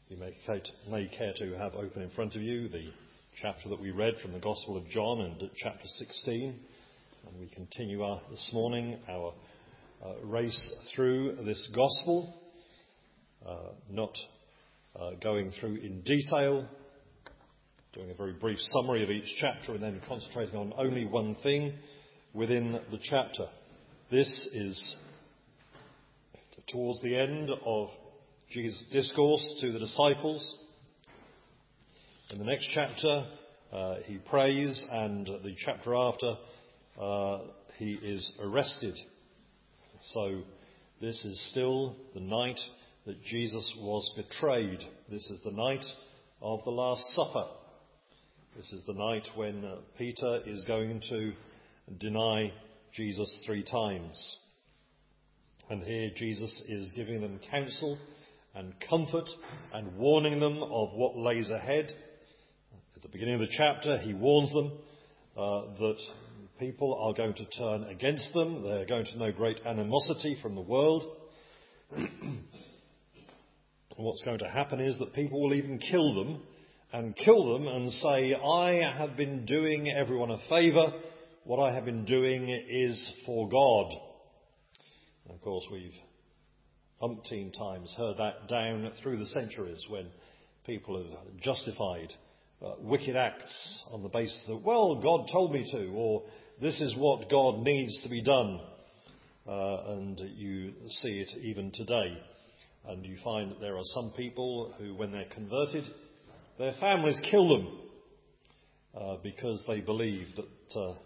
You may care to have open in front of you the chapter that we read from the Gospel of John and chapter 16. And we continue this morning our race through this Gospel, not going through in detail, doing a very brief summary of each chapter and then concentrating on only one thing within the chapter. This is towards the end of Jesus' discourse to the disciples. In the next chapter, he prays, and the chapter after, he is arrested. So this is still the night that Jesus was betrayed. This is the night of the Last Supper. This is the night when Peter is going to deny Jesus 3 times. And here Jesus is giving them counsel and comfort and warning them of what lays ahead. At the beginning of the chapter, he warns them that people are going to turn against them. They're going to know great animosity from the world. And what's going to happen is that people will even kill them and say, I have been doing everyone a favour. What I have been doing is for God. And of course, we've umpteen times heard that down through the centuries when people have justified wicked acts on the basis that, well, God told me to, or this is what God needs to be done. And you see it even today. And you find that there are some people who, when they're converted, their families kill them because they believe that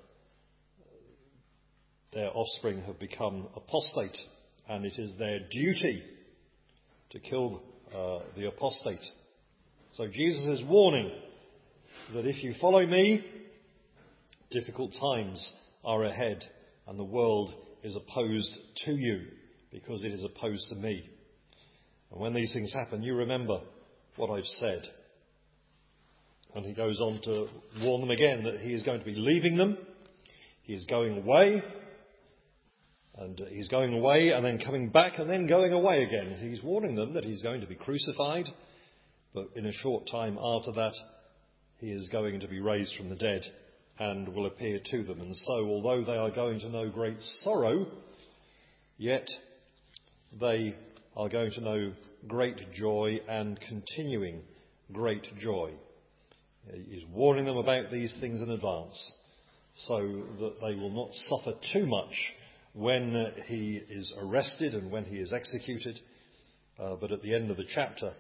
their offspring have become apostate, and it is their duty to kill the apostate. So Jesus is warning that if you follow me, difficult times are ahead, and the world is opposed to you because it is opposed to me. And when these things happen, you remember what I've said. And he goes on to warn them again that he is going to be leaving them. He is going away. And he's going away and then coming back and then going away again. He's warning them that he's going to be crucified. But in a short time after that, he is going to be raised from the dead and will appear to them. And so, although they are going to know great sorrow, yet they are going to know great joy and continuing great joy. He's warning them about these things in advance so that they will not suffer too much when he is arrested and when he is executed. But at the end of the chapter,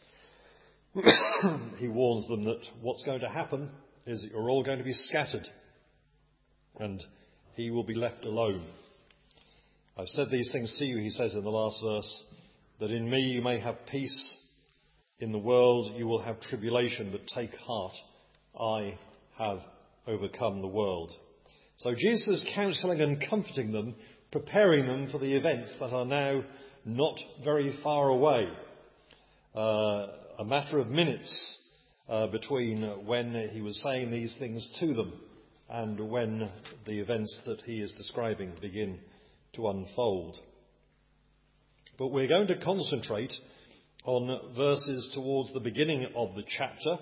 he warns them that what's going to happen is that you're all going to be scattered and he will be left alone. I've said these things to you, he says in the last verse, that in me you may have peace. In the world you will have tribulation, but take heart, I have overcome the world. So Jesus is counselling and comforting them, preparing them for the events that are now not very far away. A matter of minutes between when he was saying these things to them and when the events that he is describing begin to unfold. But we're going to concentrate on verses towards the beginning of the chapter,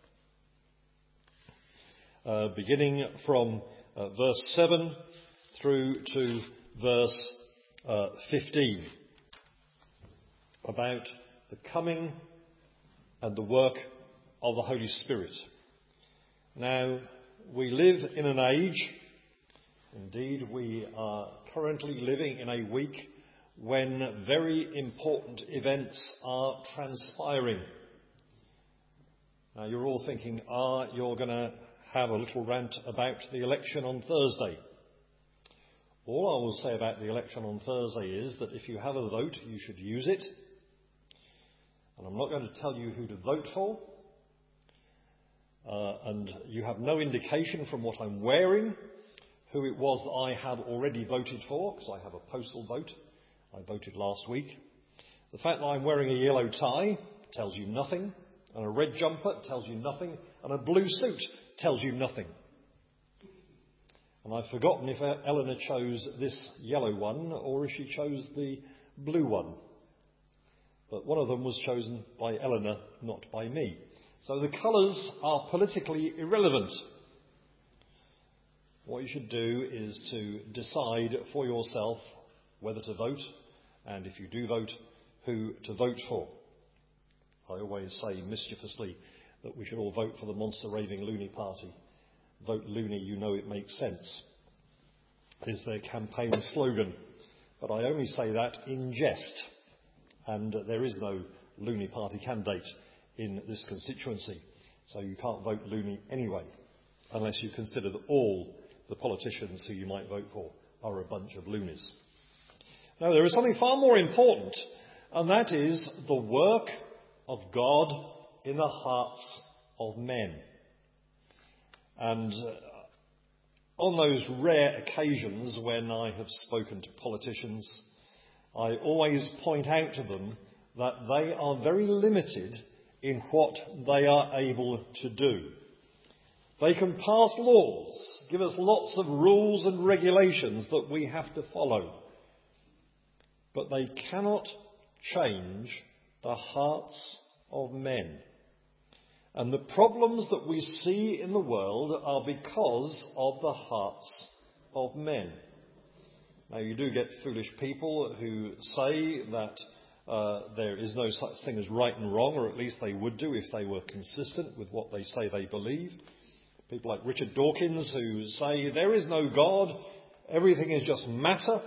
beginning from verse 7 through to verse 15, about the coming and the work of the Holy Spirit. Now, we live in an age, indeed we are currently living in a week when very important events are transpiring. Now, you're all thinking, you're going to have a little rant about the election on Thursday. All I will say about the election on Thursday is that if you have a vote, you should use it. And I'm not going to tell you who to vote for. And you have no indication from what I'm wearing who it was that I have already voted for, because I have a postal vote. I voted last week. The fact that I'm wearing a yellow tie tells you nothing, and a red jumper tells you nothing, and a blue suit tells you nothing. And I've forgotten if Eleanor chose this yellow one or if she chose the blue one. but one of them was chosen by Eleanor, not by me. So the colours are politically irrelevant. What you should do is to decide for yourself whether to vote, and if you do vote, who to vote for. I always say mischievously that we should all vote for the monster raving loony party. Vote loony, you know it makes sense, is their campaign slogan. But I only say that in jest, and there is no loony party candidate in this constituency, so you can't vote loony anyway, unless you consider that all the politicians who you might vote for are a bunch of loonies. Now, there is something far more important, and that is the work of God in the hearts of men. And on those rare occasions when I have spoken to politicians, I always point out to them that they are very limited in what they are able to do. They can pass laws, give us lots of rules and regulations that we have to follow, but they cannot change the hearts of men. And the problems that we see in the world are because of the hearts of men. Now, you do get foolish people who say that there is no such thing as right and wrong, or at least they would do if they were consistent with what they say they believe. People like Richard Dawkins who say there is no God, everything is just matter.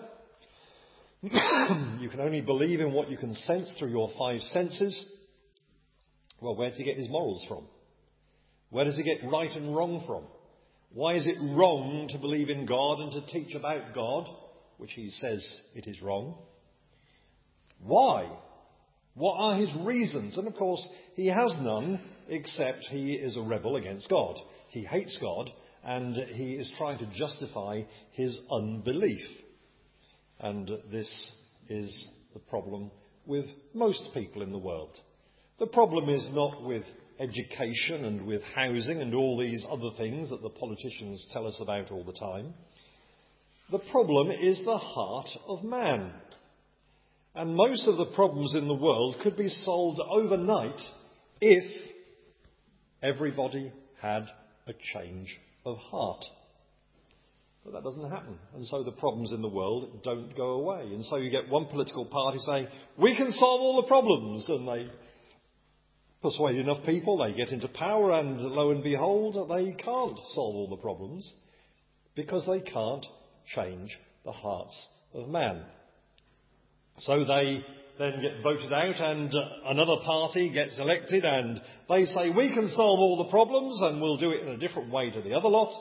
You can only believe in what you can sense through your five senses. Well, where does he get his morals from? Where does he get right and wrong from? Why is it wrong to believe in God and to teach about God, which he says it is wrong? Why? What are his reasons? And of course, he has none, except he is a rebel against God. He hates God, and he is trying to justify his unbelief. And this is the problem with most people in the world. The problem is not with education and with housing and all these other things that the politicians tell us about all the time. The problem is the heart of man. And most of the problems in the world could be solved overnight if everybody had a change of heart. But that doesn't happen. And so the problems in the world don't go away. And so you get one political party saying, we can solve all the problems. And they persuade enough people, they get into power, and lo and behold, they can't solve all the problems because they can't change the hearts of man. So they then get voted out, and another party gets elected, and they say, we can solve all the problems and we'll do it in a different way to the other lot.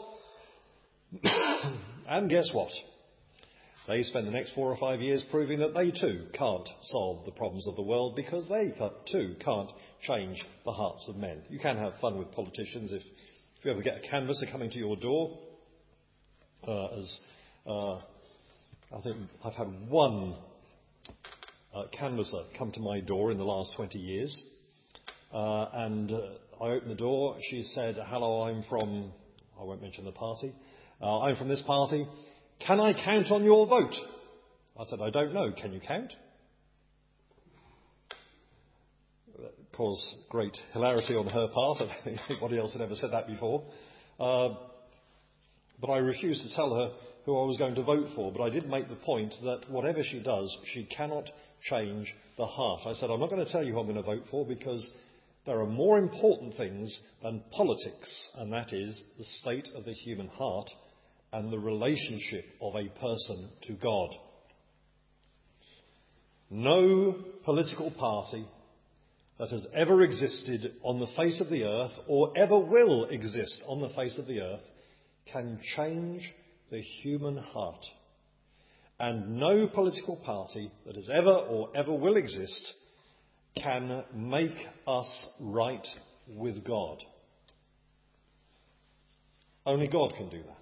And guess what? They spend the next 4 or 5 years proving that they too can't solve the problems of the world because they too can't change the hearts of men. You can have fun with politicians if you ever get a canvasser coming to your door. I think I've had one canvasser come to my door in the last 20 years. And I opened the door. She said, hello, I'm from, I won't mention the party. I'm from this party. Can I count on your vote? I said, I don't know. Can you count? That caused great hilarity on her part. I don't think anybody else had ever said that before. But I refused to tell her who I was going to vote for. But I did make the point that whatever she does, she cannot change the heart. I said, I'm not going to tell you who I'm going to vote for because there are more important things than politics, and that is the state of the human heart and the relationship of a person to God. No political party that has ever existed on the face of the earth or ever will exist on the face of the earth can change the human heart. And no political party that has ever or ever will exist can make us right with God. Only God can do that.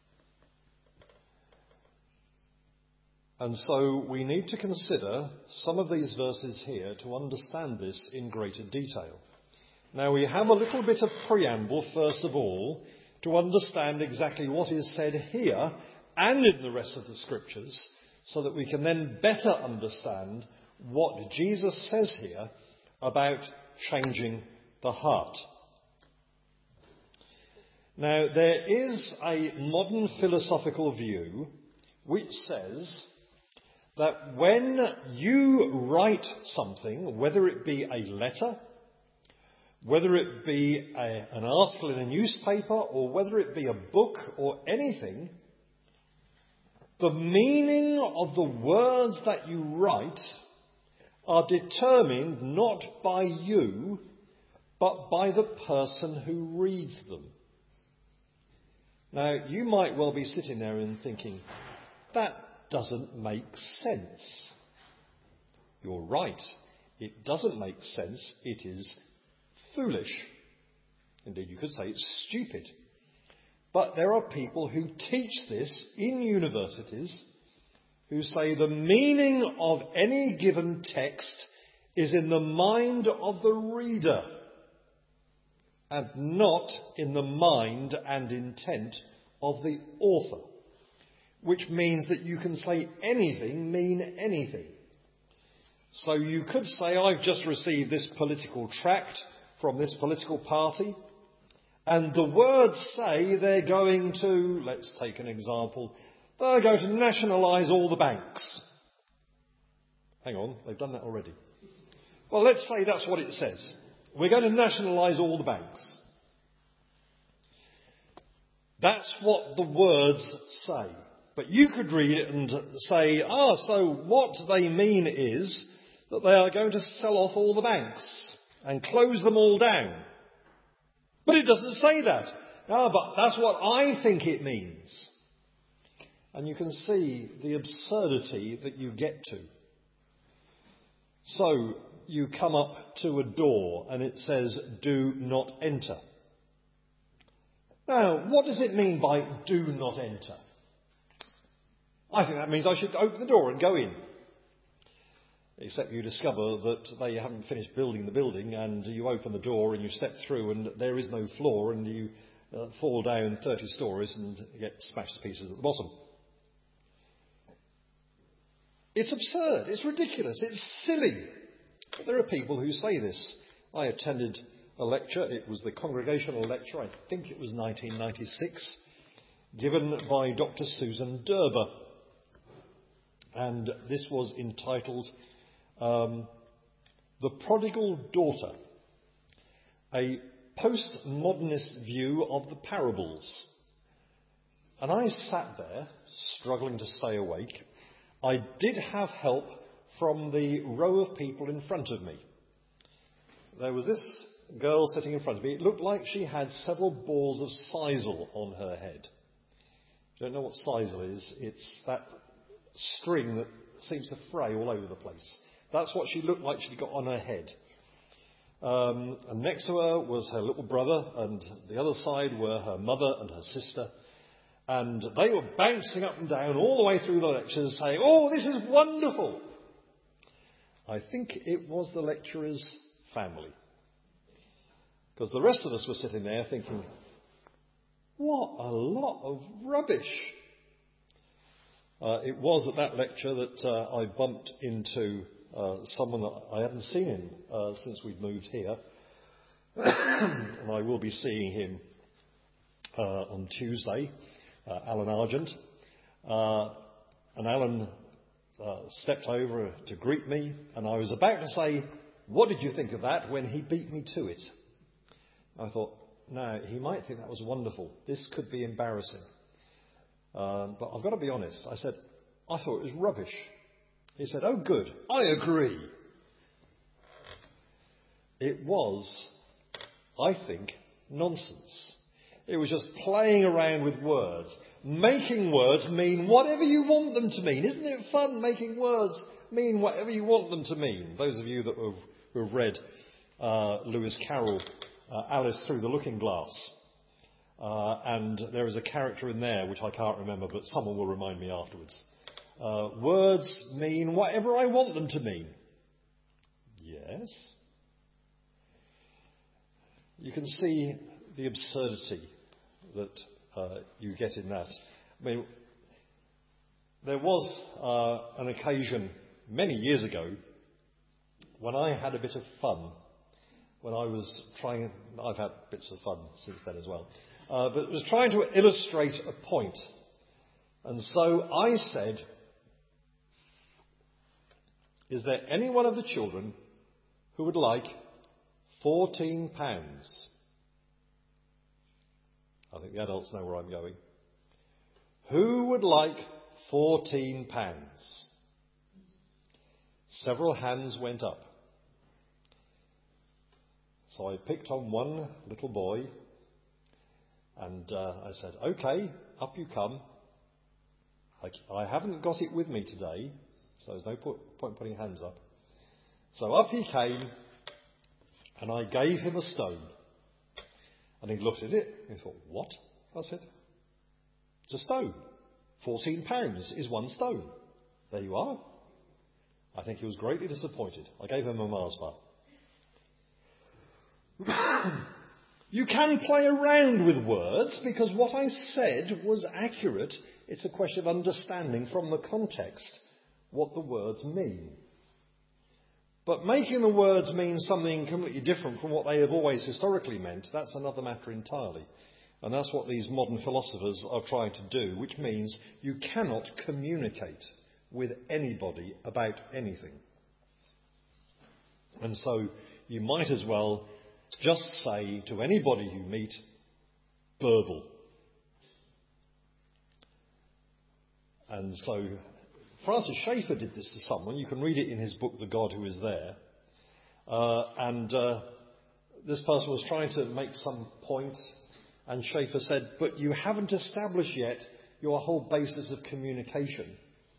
And so we need to consider some of these verses here to understand this in greater detail. Now we have a little bit of preamble, first of all, to understand exactly what is said here and in the rest of the scriptures, so that we can then better understand what Jesus says here about changing the heart. Now, there is a modern philosophical view which says that when you write something, whether it be a letter, whether it be an article in a newspaper, or whether it be a book or anything, the meaning of the words that you write are determined not by you, but by the person who reads them. Now, you might well be sitting there and thinking, that doesn't make sense. You're right. It doesn't make sense. It is foolish. Indeed, you could say it's stupid. But there are people who teach this in universities who say the meaning of any given text is in the mind of the reader and not in the mind and intent of the author, which means that you can say anything, mean anything. So you could say, I've just received this political tract from this political party, and the words say they're going to, let's take an example, they're going to nationalise all the banks. Hang on, they've done that already. Well, let's say that's what it says. We're going to nationalise all the banks. That's what the words say. But you could read it and say, so what they mean is that they are going to sell off all the banks and close them all down. But it doesn't say that. But that's what I think it means. And you can see the absurdity that you get to. So you come up to a door and it says, do not enter. Now, what does it mean by do not enter? I think that means I should open the door and go in. Except you discover that they haven't finished building the building, and you open the door and you step through and there is no floor, and you fall down 30 stories and get smashed to pieces at the bottom. It's absurd, it's ridiculous, it's silly. There are people who say this. I attended a lecture, it was the congregational lecture, I think it was 1996, given by Dr. Susan Derber. And this was entitled The Prodigal Daughter, a postmodernist view of the parables. And I sat there, struggling to stay awake. I did have help from the row of people in front of me. There was this girl sitting in front of me. It looked like she had several balls of sisal on her head. If you don't know what sisal is, it's that string that seems to fray all over the place. That's what she looked like she'd got on her head. And next to her was her little brother, and the other side were her mother and her sister. And they were bouncing up and down all the way through the lectures saying, "Oh, this is wonderful." I think it was the lecturer's family. Because the rest of us were sitting there thinking, what a lot of rubbish. It was at that lecture that I bumped into someone that I hadn't seen him since we'd moved here. And I will be seeing him on Tuesday, Alan Argent. And Alan stepped over to greet me, and I was about to say, "What did you think of that?" when he beat me to it. I thought, no, he might think that was wonderful. This could be embarrassing. But I've got to be honest. I said, I thought it was rubbish. He said, "Oh, good. I agree." It was, I think, nonsense. It was just playing around with words, making words mean whatever you want them to mean. Isn't it fun making words mean whatever you want them to mean? Those of you that who have read Lewis Carroll, Alice Through the Looking Glass. And there is a character in there which I can't remember, but someone will remind me afterwards. Words mean whatever I want them to mean. Yes. You can see the absurdity that you get in that. I mean, there was an occasion many years ago when I had a bit of fun, when I was trying, I've had bits of fun since then as well, but was trying to illustrate a point. And so I said, is there any one of the children who would like £14? I think the adults know where I'm going. Who would like £14? Several hands went up. So I picked on one little boy and I said, OK, up you come. I haven't got it with me today, so there's no point putting hands up. So up he came and I gave him a stone. And he looked at it and he thought, what? I said, it's a stone. £14 is one stone. There you are. I think he was greatly disappointed. I gave him a Mars bar. You can play around with words because what I said was accurate. It's a question of understanding from the context what the words mean. But making the words mean something completely different from what they have always historically meant, that's another matter entirely. And that's what these modern philosophers are trying to do, which means you cannot communicate with anybody about anything. And so you might as well just say to anybody you meet, burble. And so Francis Schaeffer did this to someone. You can read it in his book, The God Who Is There. This person was trying to make some point, and Schaeffer said, but you haven't established yet your whole basis of communication.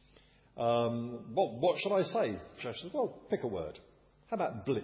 What should I say? Schaeffer said, well, pick a word. How about blip?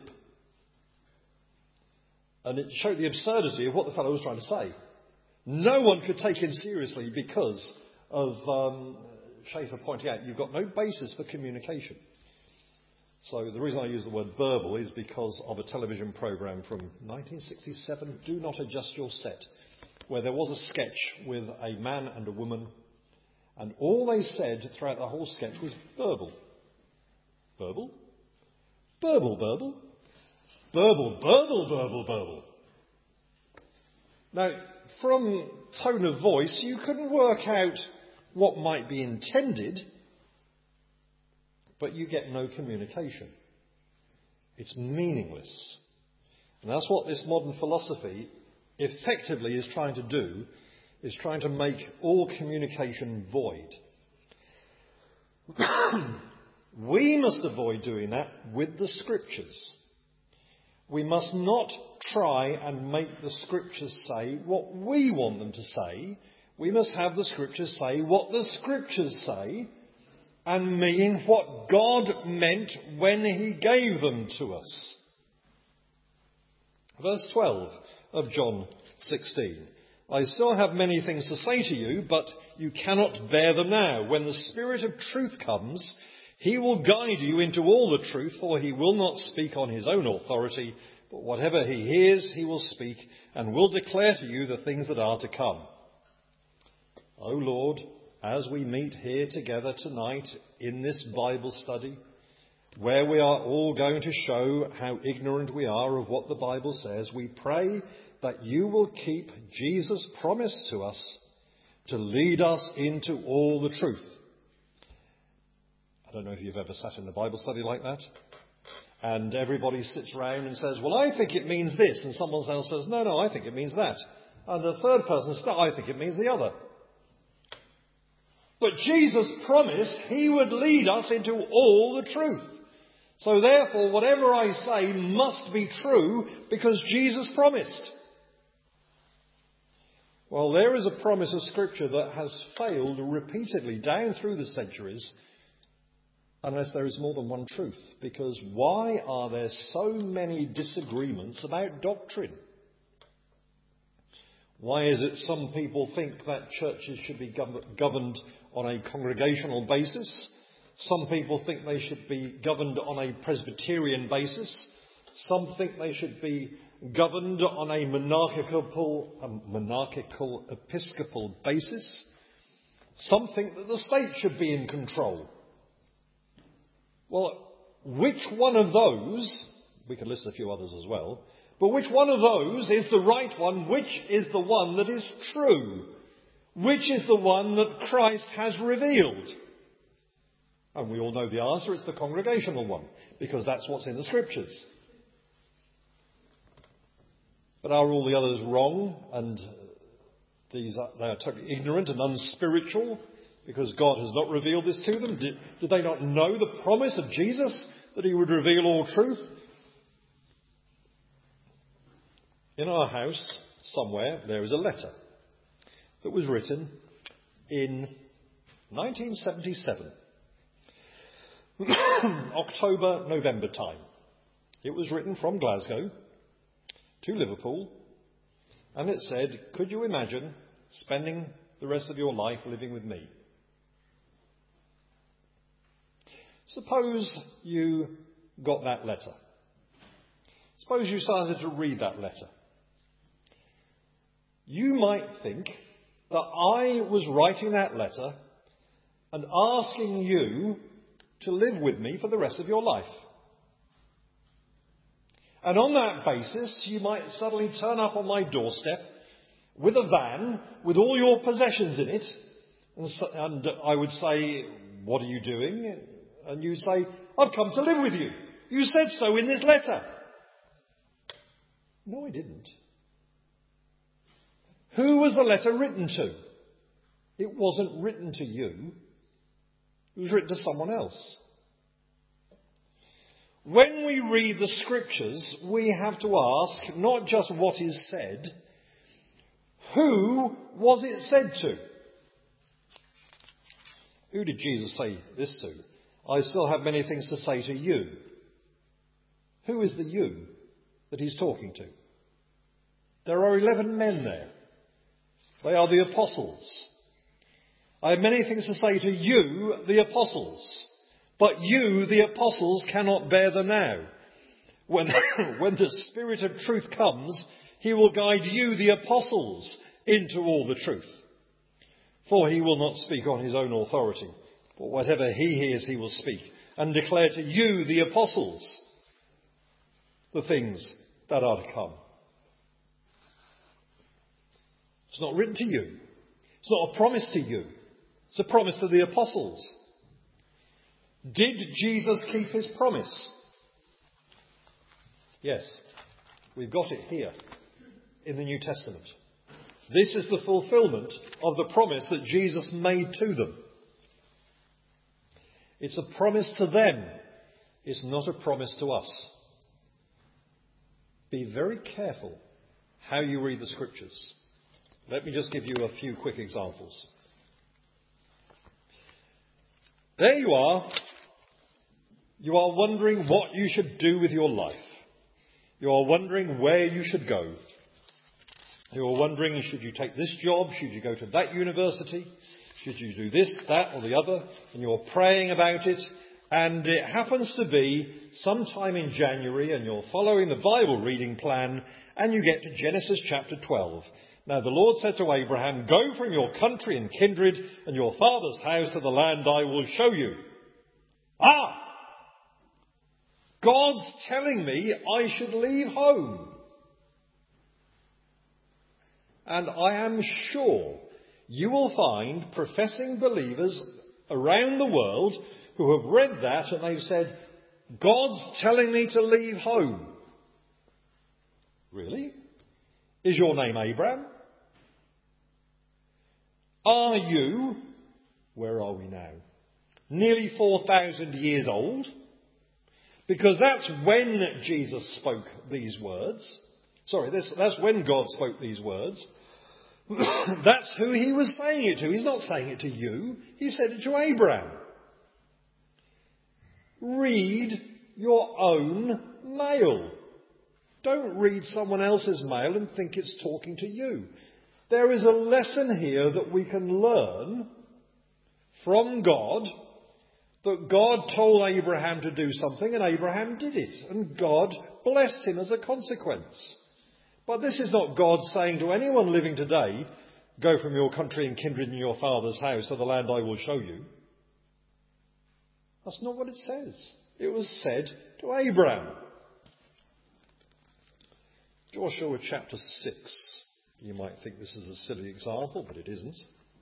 And it showed the absurdity of what the fellow was trying to say. No one could take him seriously because of Schaeffer pointing out you've got no basis for communication. So the reason I use the word burble is because of a television programme from 1967, Do Not Adjust Your Set, where there was a sketch with a man and a woman, and all they said throughout the whole sketch was burble. Burble? Burble, burble. Burble, burble, burble, burble. Now, from tone of voice, you can work out what might be intended, but you get no communication. It's meaningless. And that's what this modern philosophy effectively is trying to do, is trying to make all communication void. We must avoid doing that with the Scriptures. We must not try and make the Scriptures say what we want them to say. We must have the Scriptures say what the Scriptures say and mean what God meant when He gave them to us. Verse 12 of John 16. I still have many things to say to you, but you cannot bear them now. When the Spirit of truth comes, He will guide you into all the truth, for He will not speak on His own authority, but whatever He hears, He will speak, and will declare to you the things that are to come. O Lord, as we meet here together tonight in this Bible study, where we are all going to show how ignorant we are of what the Bible says, we pray that you will keep Jesus' promise to us to lead us into all the truth. I don't know if you've ever sat in a Bible study like that, and everybody sits round and says, well, I think it means this, and someone else says, no, I think it means that. And the third person says, no, I think it means the other. But Jesus promised He would lead us into all the truth. So therefore, whatever I say must be true because Jesus promised. Well, there is a promise of Scripture that has failed repeatedly down through the centuries unless there is more than one truth. Because why are there so many disagreements about doctrine? Why is it some people think that churches should be governed on a congregational basis? Some people think they should be governed on a Presbyterian basis. Some think they should be governed on a monarchical episcopal basis. Some think that the state should be in control. Well, which one of those, we could list a few others as well, but which one of those is the right one? Which is the one that is true? Which is the one that Christ has revealed? And we all know the answer. It's the congregational one, because that's what's in the Scriptures. But are all the others wrong, and they are totally ignorant and unspiritual because God has not revealed this to them? Did they not know the promise of Jesus that he would reveal all truth? In our house, somewhere, there is a letter that was written in 1977. October, November time. It was written from Glasgow to Liverpool, and it said, could you imagine spending the rest of your life living with me? Suppose you got that letter. Suppose you started to read that letter. You might think that I was writing that letter and asking you to live with me for the rest of your life. And on that basis, you might suddenly turn up on my doorstep with a van with all your possessions in it. And I would say, what are you doing? And you'd say, I've come to live with you. You said so in this letter. No, I didn't. Who was the letter written to? It wasn't written to you. It was written to someone else. When we read the Scriptures, we have to ask not just what is said, who was it said to? Who did Jesus say this to? I still have many things to say to you. Who is the you that he's talking to? There are 11 men there. They are the apostles. I have many things to say to you, the apostles. But you, the apostles, cannot bear them now. When the Spirit of truth comes, he will guide you, the apostles, into all the truth. For he will not speak on his own authority, but whatever he hears he will speak, and declare to you, the apostles, the things that are to come. It's not written to you. It's not a promise to you. It's a promise to the apostles. Did Jesus keep his promise? Yes. We've got it here in the New Testament. This is the fulfillment of the promise that Jesus made to them. It's a promise to them. It's not a promise to us. Be very careful how you read the Scriptures. Let me just give you a few quick examples. There you are. You are wondering what you should do with your life. You are wondering where you should go. You are wondering, should you take this job? Should you go to that university? Should you do this, that or the other? And you're praying about it. And it happens to be sometime in January and you're following the Bible reading plan and you get to Genesis chapter 12. Now the Lord said to Abraham, go from your country and kindred and your father's house to the land I will show you. God's telling me I should leave home. And I am sure you will find professing believers around the world who have read that and they've said, God's telling me to leave home. Really? Is your name Abraham? Are you, where are we now? Nearly 4,000 years old? Because that's when Jesus spoke these words. That's when God spoke these words. That's who he was saying it to. He's not saying it to you. He said it to Abraham. Read your own mail. Don't read someone else's mail and think it's talking to you. There is a lesson here that we can learn from God, that God told Abraham to do something and Abraham did it. And God blessed him as a consequence. But this is not God saying to anyone living today, go from your country and kindred and your father's house to the land I will show you. That's not what it says. it was said to Abraham. Joshua chapter 6. You might think this is a silly example, but it isn't.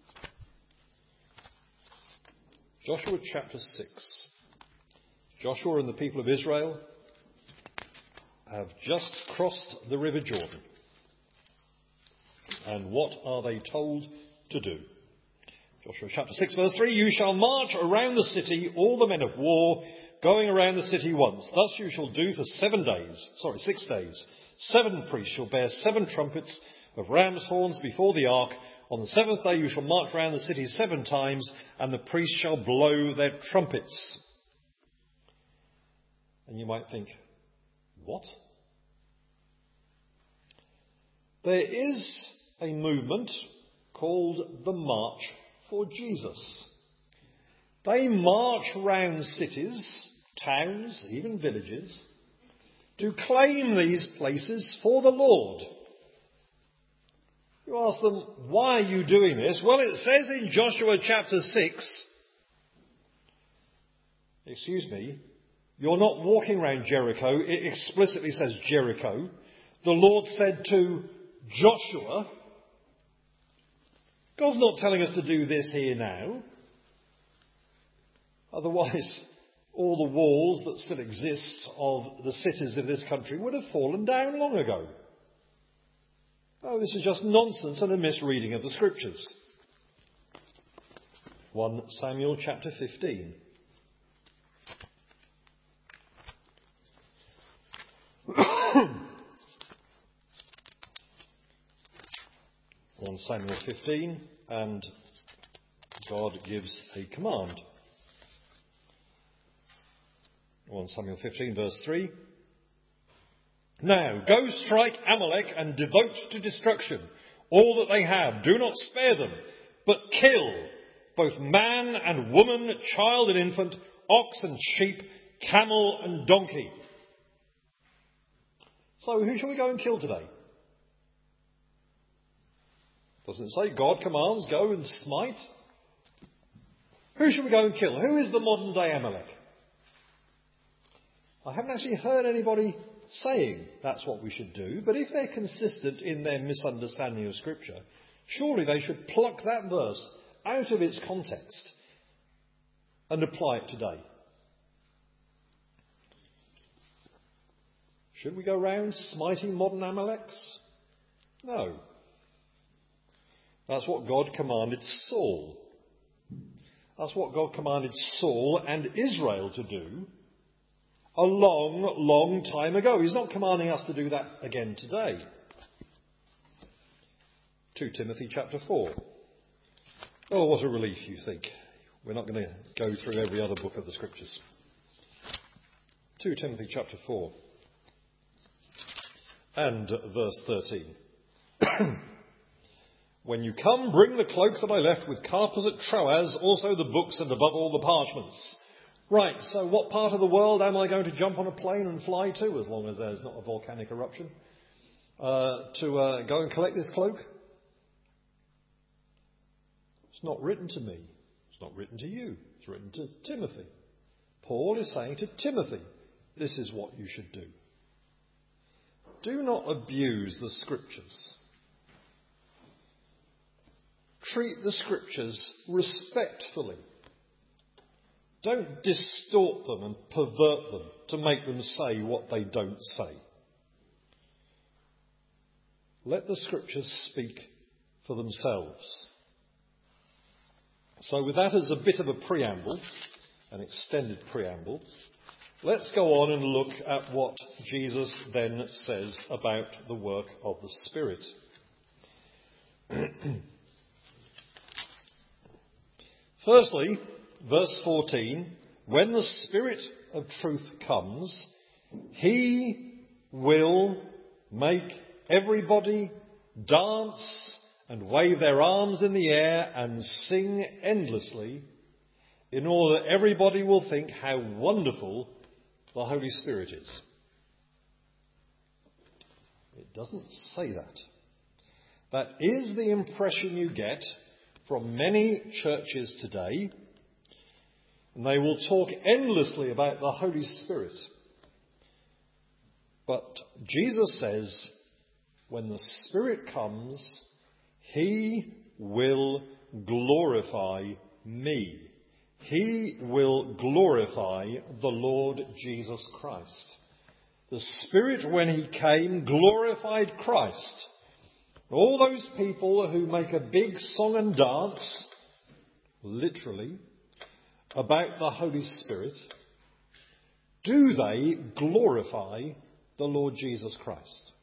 Joshua chapter 6. Joshua and the people of Israel have just crossed the River Jordan. And what are they told to do? Joshua chapter 6 verse 3, you shall march around the city, all the men of war, going around the city once. Thus you shall do for 6 days. 7 priests shall bear 7 trumpets of ram's horns before the ark. On the 7th day you shall march around the city 7 times, and the priests shall blow their trumpets. And you might think, what? There is a movement called the March for Jesus. They march round cities, towns, even villages, to claim these places for the Lord. You ask them, why are you doing this? Well, it says in Joshua chapter 6, you're not walking around Jericho. It explicitly says Jericho. The Lord said to Joshua, God's not telling us to do this here now. Otherwise, all the walls that still exist of the cities of this country would have fallen down long ago. Oh, this is just nonsense and a misreading of the scriptures. 1 Samuel chapter 15. On Samuel 15, and God gives a command. 1 Samuel 15 verse 3. Now, go strike Amalek and devote to destruction all that they have. Do not spare them, but kill both man and woman, child and infant, ox and sheep, camel and donkey. So who shall we go and kill today? Doesn't it say God commands, go and smite? Who shall we go and kill? Who is the modern day Amalek? I haven't actually heard anybody saying that's what we should do, but if they're consistent in their misunderstanding of Scripture, surely they should pluck that verse out of its context and apply it today. Should we go round smiting modern Amaleks? No. That's what God commanded Saul. That's what God commanded Saul and Israel to do a long, long time ago. He's not commanding us to do that again today. 2 Timothy chapter 4. Oh, what a relief, you think. We're not going to go through every other book of the Scriptures. 2 Timothy chapter 4 and verse 13. When you come, bring the cloak that I left with Carpus at Troas, also the books and above all the parchments. Right, so what part of the world am I going to jump on a plane and fly to, as long as there's not a volcanic eruption, to go and collect this cloak? It's not written to me. It's not written to you. It's written to Timothy. Paul is saying to Timothy, this is what you should do. Do not abuse the Scriptures. Treat the Scriptures respectfully. Don't distort them and pervert them to make them say what they don't say. Let the Scriptures speak for themselves. So with that as a bit of a preamble, an extended preamble, let's go on and look at what Jesus then says about the work of the Spirit. Firstly, verse 14, when the Spirit of truth comes, he will make everybody dance and wave their arms in the air and sing endlessly, in order that everybody will think how wonderful the Holy Spirit is. It doesn't say that. That is the impression you get from many churches today, And they will talk endlessly about the Holy Spirit. But Jesus says, when the Spirit comes, he will glorify me. He will glorify the Lord Jesus Christ. The Spirit, when he came, glorified Christ. All those people who make a big song and dance, literally, about the Holy Spirit, do they glorify the Lord Jesus Christ?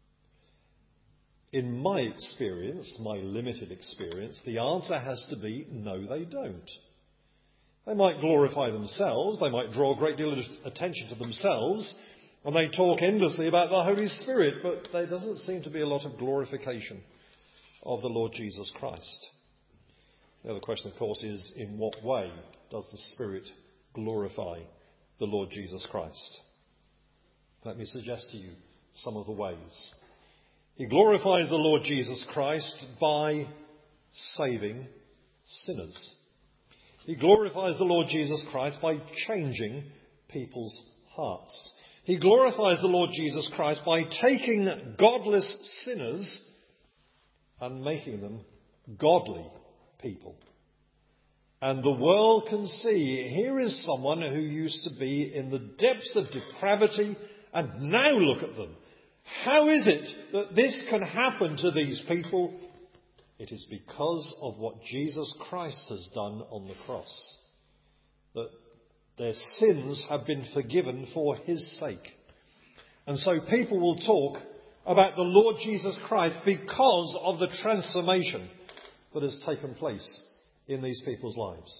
In my experience, my limited experience, the answer has to be no, they don't. They might glorify themselves, they might draw a great deal of attention to themselves, and they talk endlessly about the Holy Spirit, but there doesn't seem to be a lot of glorification of the Lord Jesus Christ. The other question, of course, is in what way does the Spirit glorify the Lord Jesus Christ? Let me suggest to you some of the ways. He glorifies the Lord Jesus Christ by saving sinners. He glorifies the Lord Jesus Christ by changing people's hearts. He glorifies the Lord Jesus Christ by taking godless sinners and making them godly people. And the world can see, here is someone who used to be in the depths of depravity, and now look at them. How is it that this can happen to these people? It is because of what Jesus Christ has done on the cross. That their sins have been forgiven for his sake. And so people will talk about the Lord Jesus Christ because of the transformation that has taken place in these people's lives.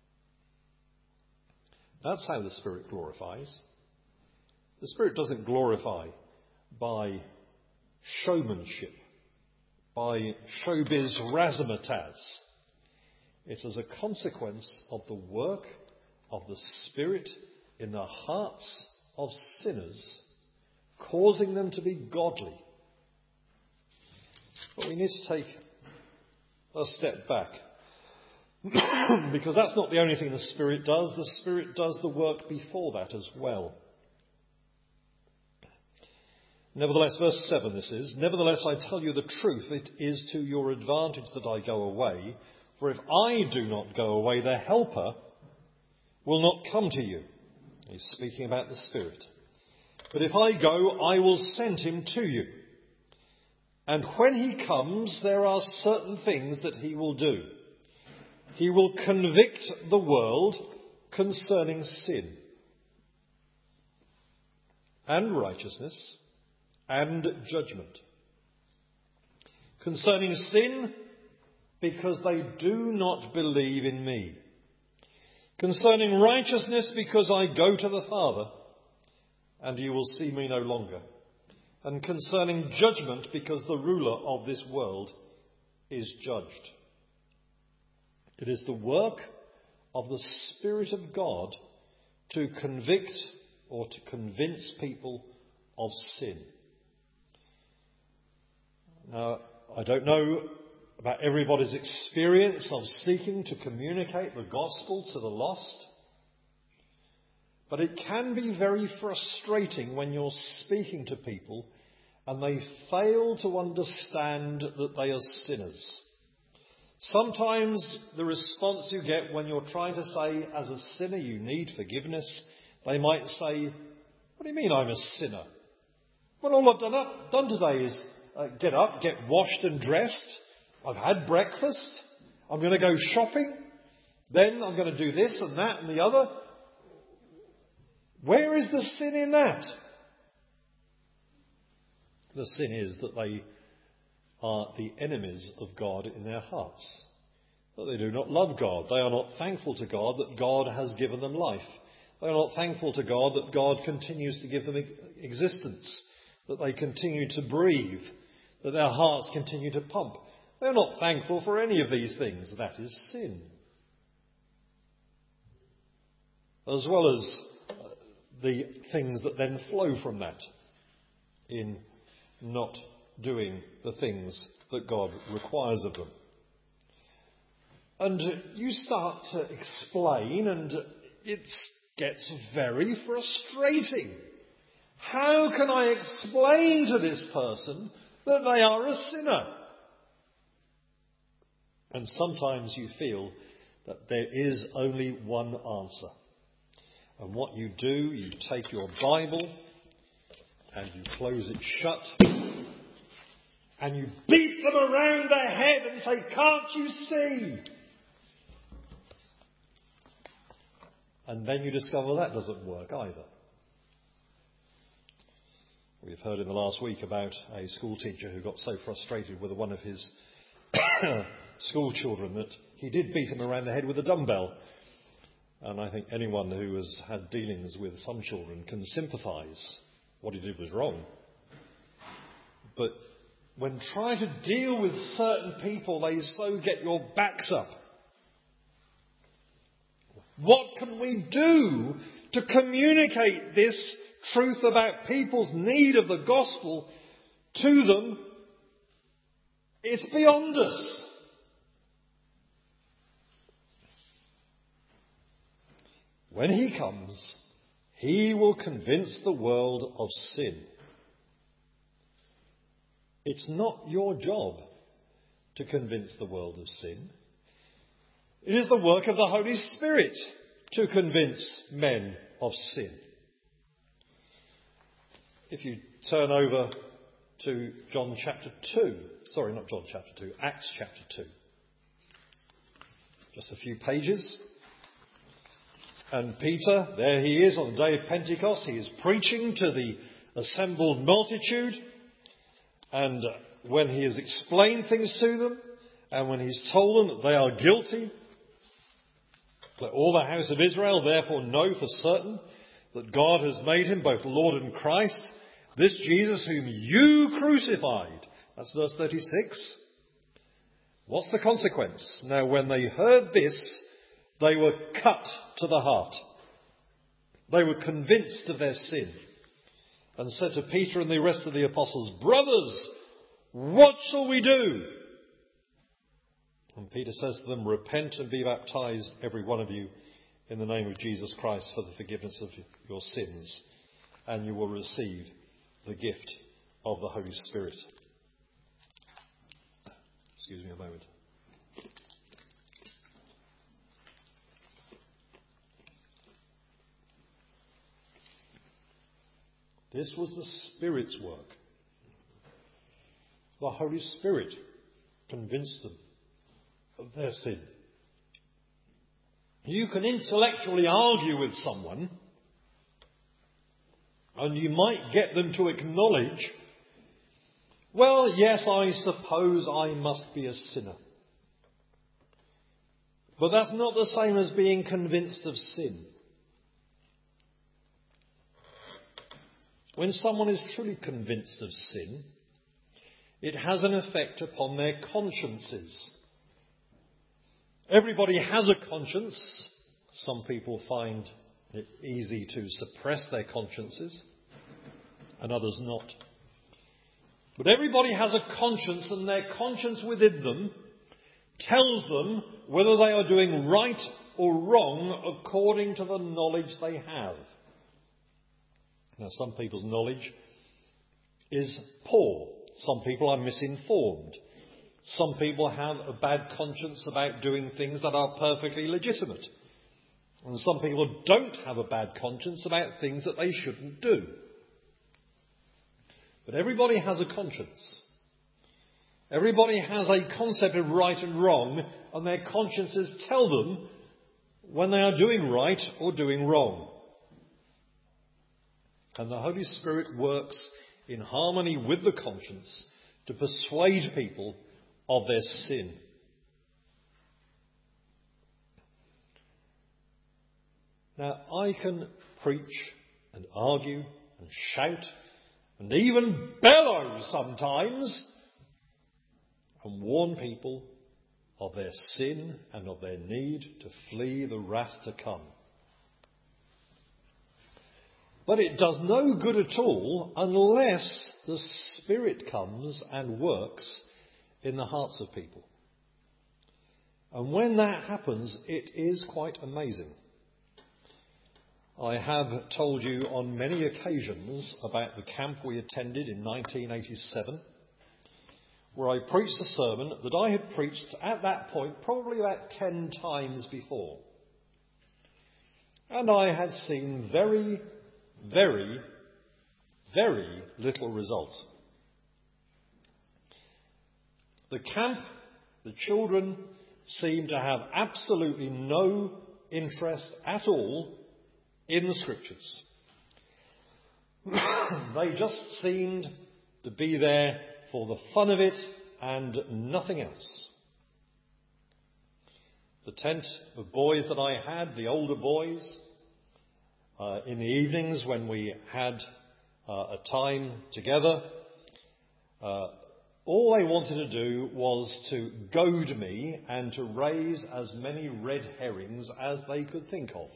That's how the Spirit glorifies. The Spirit doesn't glorify by showmanship, by showbiz razzmatazz. It's as a consequence of the work of the Spirit in the hearts of sinners, causing them to be godly. But we need to take a step back. Because that's not the only thing the Spirit does. The Spirit does the work before that as well. Nevertheless, verse 7 this is, nevertheless I tell you the truth, it is to your advantage that I go away. For if I do not go away, the Helper will not come to you. He's speaking about the Spirit. But if I go, I will send him to you. And when he comes, there are certain things that he will do. He will convict the world concerning sin and righteousness and judgment. Concerning sin, because they do not believe in me. Concerning righteousness, because I go to the Father, and you will see me no longer. And concerning judgment, because the ruler of this world is judged. It is the work of the Spirit of God to convict or to convince people of sin. Now, I don't know about everybody's experience of seeking to communicate the gospel to the lost, but it can be very frustrating when you're speaking to people and they fail to understand that they are sinners. Sometimes the response you get when you're trying to say, as a sinner, you need forgiveness, they might say, what do you mean I'm a sinner? Well, all I've done today is get up, get washed and dressed. I've had breakfast. I'm going to go shopping. Then I'm going to do this and that and the other. Where is the sin in that? The sin is that they are the enemies of God in their hearts. That they do not love God. They are not thankful to God that God has given them life. They are not thankful to God that God continues to give them existence. That they continue to breathe. That their hearts continue to pump. They are not thankful for any of these things. That is sin. As well as the things that then flow from that in not doing the things that God requires of them. And you start to explain, and it gets very frustrating. How can I explain to this person that they are a sinner? And sometimes you feel that there is only one answer. And what you do, you take your Bible and you close it shut and you beat them around the head and say, "Can't you see?" And then you discover that doesn't work either. We've heard in the last week about a school teacher who got so frustrated with one of his school children that he did beat him around the head with a dumbbell. And I think anyone who has had dealings with some children can sympathise. What he did was wrong. But when trying to deal with certain people, they so get your backs up. What can we do to communicate this truth about people's need of the gospel to them? It's beyond us. When he comes, he will convince the world of sin. It's not your job to convince the world of sin. It is the work of the Holy Spirit to convince men of sin. If you turn over to Acts chapter 2. Just a few pages. And Peter, there he is on the day of Pentecost. He is preaching to the assembled multitude. And when he has explained things to them, and when he's told them that they are guilty, let all the house of Israel therefore know for certain that God has made him both Lord and Christ, this Jesus whom you crucified. That's verse 36. What's the consequence? Now when they heard this, they were cut to the heart. They were convinced of their sin and said to Peter and the rest of the apostles, "Brothers, what shall we do?" And Peter says to them, "Repent and be baptized, every one of you, in the name of Jesus Christ for the forgiveness of your sins, and you will receive the gift of the Holy Spirit." Excuse me a moment. This was the Spirit's work. The Holy Spirit convinced them of their sin. You can intellectually argue with someone, and you might get them to acknowledge, "Well, yes, I suppose I must be a sinner." But that's not the same as being convinced of sin. When someone is truly convinced of sin, it has an effect upon their consciences. Everybody has a conscience. Some people find it easy to suppress their consciences, and others not. But everybody has a conscience, and their conscience within them tells them whether they are doing right or wrong according to the knowledge they have. Now, some people's knowledge is poor. Some people are misinformed. Some people have a bad conscience about doing things that are perfectly legitimate. And some people don't have a bad conscience about things that they shouldn't do. But everybody has a conscience. Everybody has a concept of right and wrong, and their consciences tell them when they are doing right or doing wrong. And the Holy Spirit works in harmony with the conscience to persuade people of their sin. Now, I can preach and argue and shout and even bellow sometimes and warn people of their sin and of their need to flee the wrath to come. But it does no good at all unless the Spirit comes and works in the hearts of people. And when that happens, it is quite amazing. I have told you on many occasions about the camp we attended in 1987, where I preached a sermon that I had preached at that point probably about 10 times before. And I had seen very, very, very little result. The camp, the children, seemed to have absolutely no interest at all in the Scriptures. They just seemed to be there for the fun of it and nothing else. The tent of boys that I had, the older boys, in the evenings when we had a time together, all they wanted to do was to goad me and to raise as many red herrings as they could think of.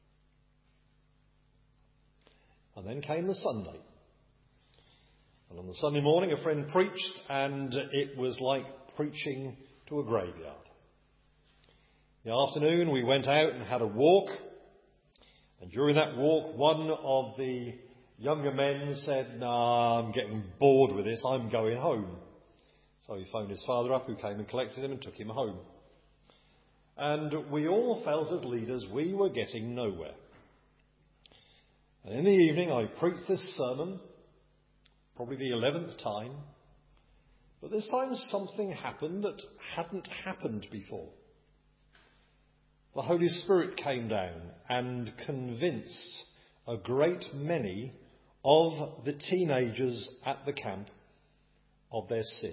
And then came the Sunday. And on the Sunday morning a friend preached, and it was like preaching to a graveyard. In the afternoon we went out and had a walk. And during that walk one of the younger men said, "Nah, I'm getting bored with this, I'm going home." So he phoned his father up, who came and collected him and took him home. And we all felt as leaders we were getting nowhere. And in the evening I preached this sermon, probably the 11th time, but this time something happened that hadn't happened before. The Holy Spirit came down and convinced a great many of the teenagers at the camp of their sin.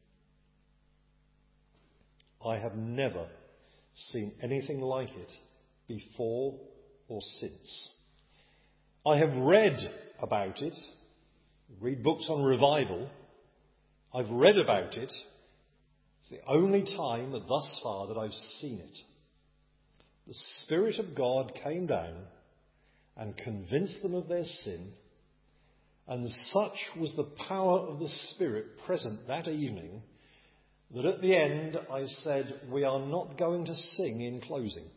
I have never seen anything like it before or since. I have read about it, read books on revival. I've read about it. It's the only time thus far that I've seen it. The Spirit of God came down and convinced them of their sin, and such was the power of the Spirit present that evening that at the end I said, "We are not going to sing in closing.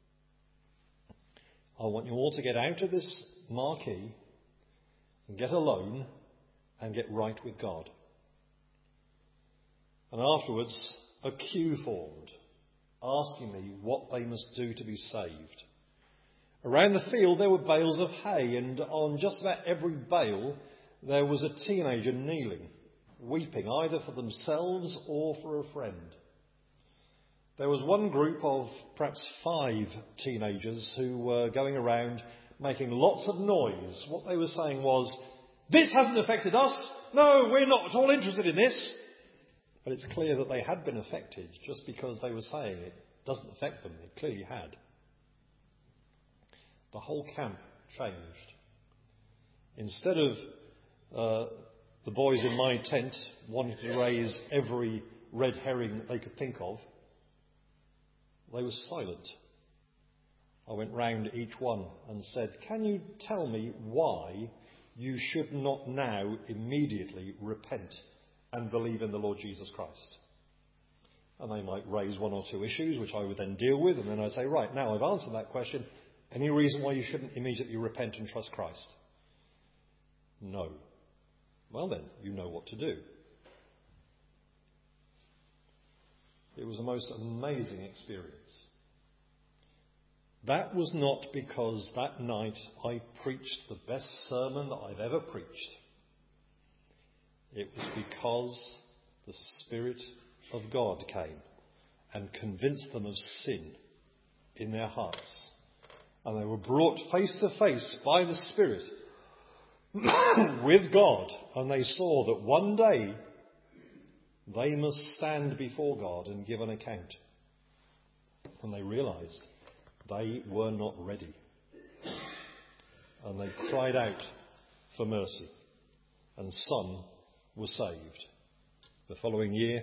I want you all to get out of this marquee and get alone and get right with God." And afterwards a queue formed, asking me what they must do to be saved. Around the field there were bales of hay, and on just about every bale there was a teenager kneeling, weeping either for themselves or for a friend. There was one group of perhaps 5 teenagers who were going around making lots of noise. What they were saying was, "This hasn't affected us. No, we're not at all interested in this." But it's clear that they had been affected. Just because they were saying it doesn't affect them. It clearly had. The whole camp changed. Instead of the boys in my tent wanting to raise every red herring that they could think of, they were silent. I went round each one and said, "Can you tell me why you should not now immediately repent and believe in the Lord Jesus Christ?" And they might raise 1 or 2 issues, which I would then deal with, and then I'd say, "Right, now I've answered that question. Any reason why you shouldn't immediately repent and trust Christ?" "No." "Well then, you know what to do." It was a most amazing experience. That was not because that night I preached the best sermon that I've ever preached. It was because the Spirit of God came and convinced them of sin in their hearts. And they were brought face to face by the Spirit with God, and they saw that one day they must stand before God and give an account. And they realized they were not ready. And they cried out for mercy, and some were saved. The following year,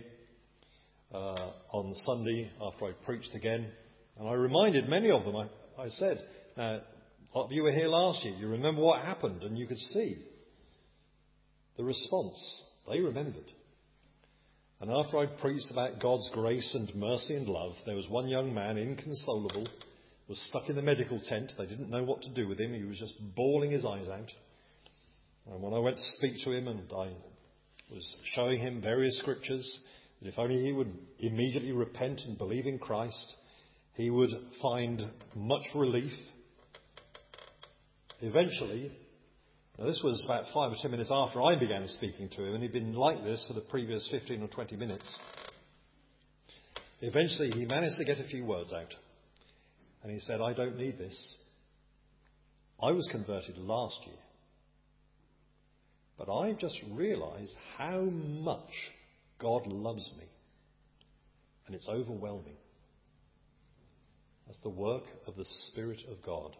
on Sunday, after I preached again, and I reminded many of them, I said, "Now, a lot of you were here last year. You remember what happened," and you could see the response. They remembered. And after I preached about God's grace and mercy and love, there was one young man, inconsolable, was stuck in the medical tent. They didn't know what to do with him. He was just bawling his eyes out. And when I went to speak to him and I was showing him various scriptures, that if only he would immediately repent and believe in Christ, he would find much relief. Eventually, now this was about 5 or 10 minutes after I began speaking to him, and he'd been like this for the previous 15 or 20 minutes. Eventually, he managed to get a few words out. And he said, "I don't need this. I was converted last year. But I just realised how much God loves me. And it's overwhelming." That's the work of the Spirit of God.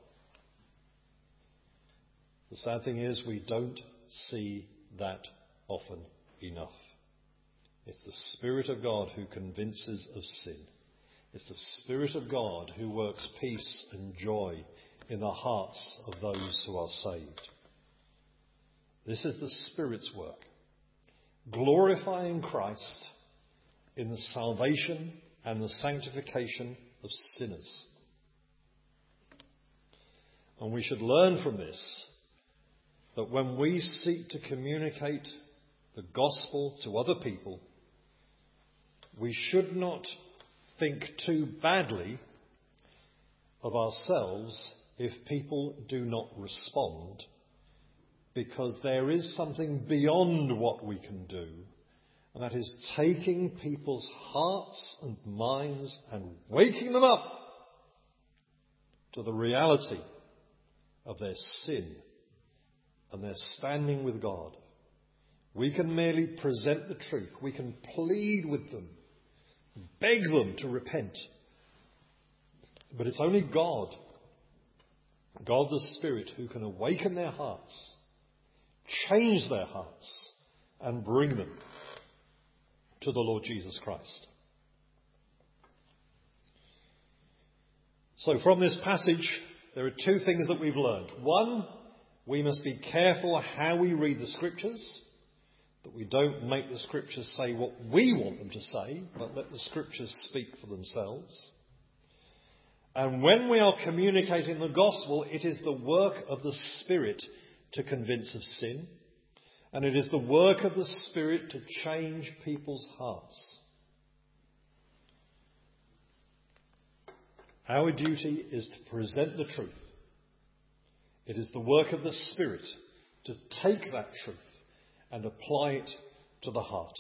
The sad thing is we don't see that often enough. It's the Spirit of God who convinces of sin. It's the Spirit of God who works peace and joy in the hearts of those who are saved. This is the Spirit's work, glorifying Christ in the salvation and the sanctification of sinners. And we should learn from this that when we seek to communicate the gospel to other people, we should not think too badly of ourselves if people do not respond, because there is something beyond what we can do, and that is taking people's hearts and minds and waking them up to the reality of their sin and their standing with God. We can merely present the truth. We can plead with them, beg them to repent. But it's only God the Spirit, who can awaken their hearts, change their hearts, and bring them to the Lord Jesus Christ. So from this passage, there are two things that we've learned. One, we must be careful how we read the Scriptures, that we don't make the Scriptures say what we want them to say, but let the Scriptures speak for themselves. And when we are communicating the gospel, it is the work of the Spirit to convince of sin, and it is the work of the Spirit to change people's hearts. Our duty is to present the truth. It is the work of the Spirit to take that truth and apply it to the heart.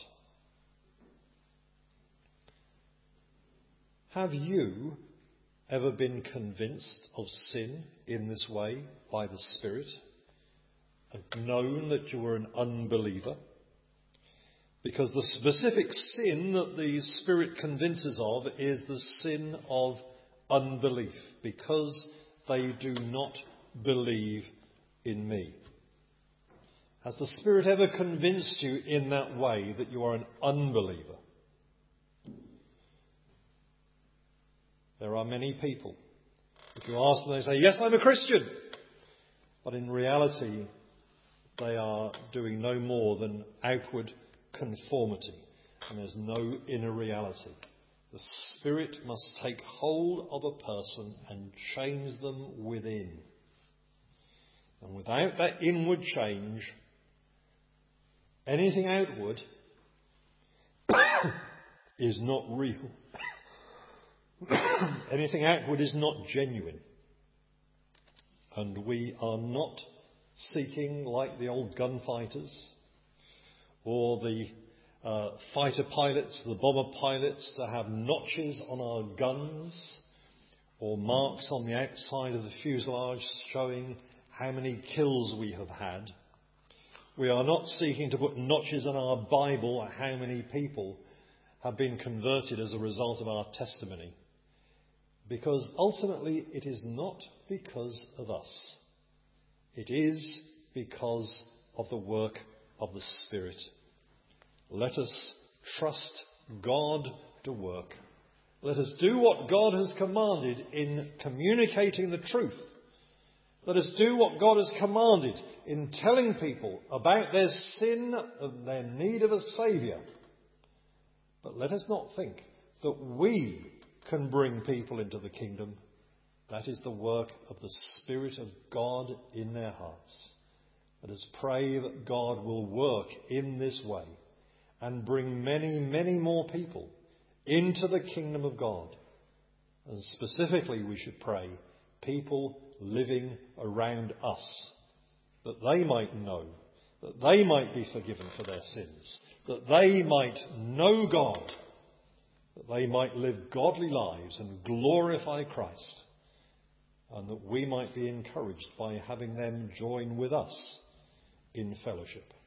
Have you ever been convinced of sin in this way by the Spirit and known that you were an unbeliever? Because the specific sin that the Spirit convinces of is the sin of unbelief, because they do not believe in me. Has the Spirit ever convinced you in that way that you are an unbeliever? There are many people, if you ask them, they say, "Yes, I'm a Christian." But in reality, they are doing no more than outward conformity, and there's no inner reality. The Spirit must take hold of a person and change them within. And without that inward change, anything outward is not real. Anything outward is not genuine. And we are not seeking, like the old gunfighters or the fighter pilots, the bomber pilots, to have notches on our guns or marks on the outside of the fuselage showing how many kills we have had. We are not seeking to put notches on our Bible at how many people have been converted as a result of our testimony. Because ultimately it is not because of us. It is because of the work of the Spirit. Let us trust God to work. Let us do what God has commanded in communicating the truth. Let us do what God has commanded in telling people about their sin and their need of a Saviour. But let us not think that we can bring people into the kingdom. That is the work of the Spirit of God in their hearts. Let us pray that God will work in this way and bring many, many more people into the kingdom of God. And specifically we should pray people living around us, that they might know, that they might be forgiven for their sins, that they might know God, that they might live godly lives and glorify Christ, and that we might be encouraged by having them join with us in fellowship.